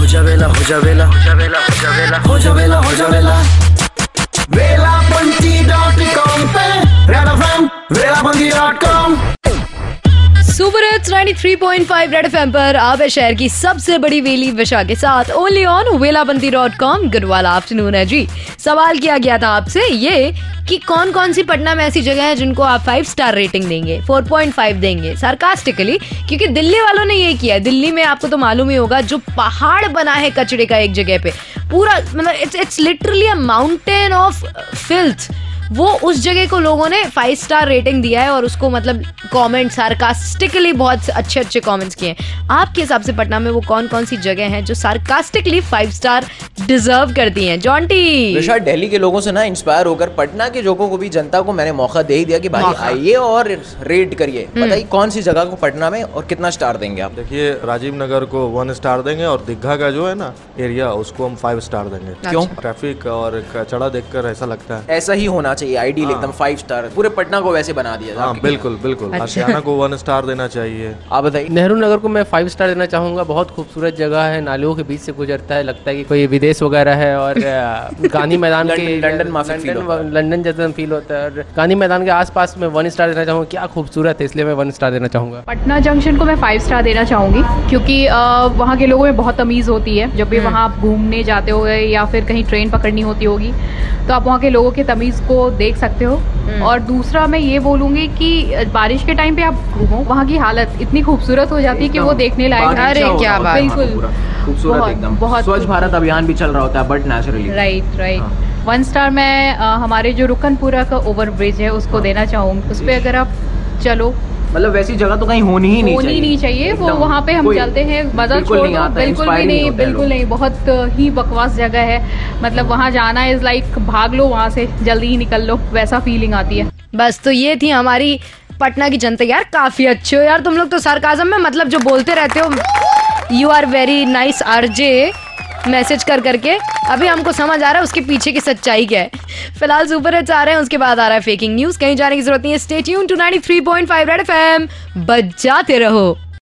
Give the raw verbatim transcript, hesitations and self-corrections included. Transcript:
जा वेला हो जा वेला हो जा वेला हो जा वेला हो जा वेला हो जा वेला वेलाबंती डॉट कॉम पे red FM Velabanti dot com. Super hits तिरानवे पॉइंट फाइव रेड एफएम पर आप है शहर की सबसे बड़ी वेली विशा के साथ only on Velabanti dot com. Good वाला आफ्टरनून है जी। सवाल किया गया था आपसे ये कि कौन कौन सी पटना में ऐसी जगह है जिनको आप फाइव स्टार रेटिंग देंगे, फोर पॉइंट फाइव देंगे सार्कास्टिकली, क्योंकि दिल्ली वालों ने ये किया है। दिल्ली में आपको तो मालूम ही होगा जो पहाड़ बना है कचड़े का एक जगह पे, पूरा मतलब it's it's literally a mountain of filth. वो उस जगह को लोगों ने फाइव स्टार रेटिंग दिया है और उसको मतलब कमेंट सार्कास्टिकली बहुत अच्छे अच्छे कमेंट्स किए हैं। आपके हिसाब से पटना में वो कौन कौन सी जगह हैं जो सार्कास्टिकली फाइव स्टार डिजर्व करती हैं? जॉन्टी विशा, दिल्ली के लोगों से ना इंस्पायर होकर पटना के लोगों को भी, जनता को मैंने मौका दे ही दिया कि भाई आइए और रेट करिए। बताइए कौन सी जगह को पटना में और कितना स्टार देंगे आप? देखिए, राजीव नगर को वन स्टार देंगे और दीघा का जो है ना एरिया उसको हम फाइव स्टार देंगे। क्यों? ट्रैफिक और कचड़ा देखकर ऐसा लगता है ऐसा ही होना चाहिए, आइडियल एकदम फाइव स्टार। पूरे पटना को वैसे बना दिया। हाँ बिल्कुल बिल्कुल। आशियाना को वन स्टार देना चाहिए। आप बताइए। नेहरू नगर को मैं फाइव स्टार देना चाहूंगा। बहुत खूबसूरत जगह है, नालियों के बीच से गुजरता है, लगता है कि कोई विदेश वगैरह है। और गांधी मैदान के लंदन लंदन लंदन जैसा फील होता है। और गांधी मैदान के आसपास में वन स्टार देना चाहूंगा। क्या खूबसूरत है, इसलिए मैं वन स्टार देना चाहूंगा। पटना जंक्शन को मैं फाइव स्टार देना चाहूंगी क्योंकि वहाँ के लोगों में बहुत तमीज़ होती है। जब भी वहाँ आप घूमने जाते हो या फिर कहीं ट्रेन पकड़नी होती होगी तो आप वहाँ के लोगों के तमीज़ को देख सकते हो। और दूसरा मैं ये बोलूंगी कि बारिश के टाइम पे आप घूमो, वहाँ की हालत इतनी खूबसूरत हो जाती है कि वो देखने लायक। अरे क्या बात, बिल्कुल खूबसूरत एकदम। बहुत स्वच्छ भारत अभियान भी चल रहा होता है but naturally. Right right. One star मैं आ, हमारे जो रुकनपुरा का ओवर ब्रिज है उसको देना चाहूँगी। उस पर अगर आप चलो, मतलब वैसी जगह तो कहीं होनी ही नहीं होनी चाहिए। नहीं चाहिए। वो वहाँ पे हम चलते हैं, मजा छोड़ दो, बिल्कुल भी नहीं, बिल्कुल नहीं। बहुत ही बकवास जगह है, मतलब वहाँ जाना इज लाइक भाग लो वहाँ से, जल्दी ही निकल लो, वैसा फीलिंग आती है। बस तो ये थी हमारी पटना की जनता। यार काफी अच्छे हो यार तुम लोग तो सार्काज़म में, मतलब जो बोलते रहते हो। You are very nice RJ, message कर करके। अभी हमको समझ आ रहा है उसके पीछे की सच्चाई क्या है। फिलहाल सुपर हिट्स आ रहे हैं, उसके बाद आ रहा है फेकिंग न्यूज। कहीं जाने की जरूरत नहीं है। Stay tune to ninety three point five red FM, बजाते रहो।